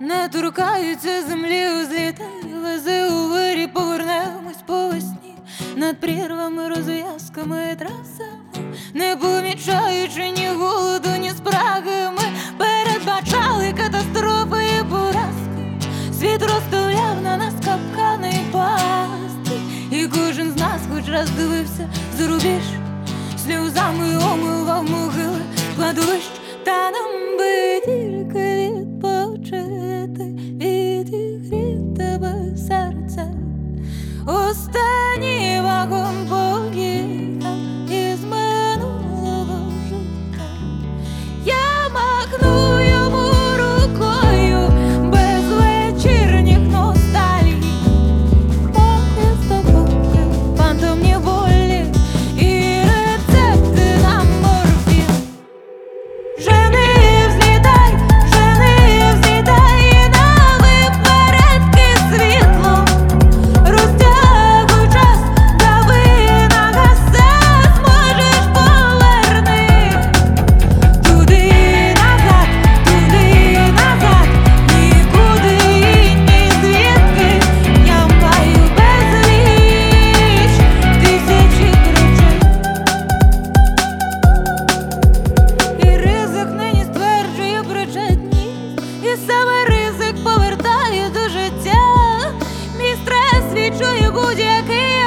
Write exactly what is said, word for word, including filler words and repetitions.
не торкаються землі, узлітай, вези у вирі, повернемось по весні. Над прірвами, розв'язками, трасами, не помічаючи ні голоду, ні спраги, ми передбачали катастрофи і поразки. Світ розставляв на нас капкани і пастки, і кожен з нас хоч раз дивився за рубіж, сльозами омивав могили кладовищ. Та нам би тільки відпочити, відігріти би серце. Останній вагон поїхав із минулого життя. Я махну йому рукою без вечірніх ностальгій. Моє з тобою фантомні болі і рецепти на морфін. Жени, взлітай, жени, взлітай, і нави впередки світло. Розтягуй час, дави на газ, все зможеш, поверни. Туди назад, туди назад, нікуди і ні звідки. Я маю безліч тисячі причин. І ризик нині стверджує причетність, і саме ризик повертає до життя. Мій стрес відчує будь-який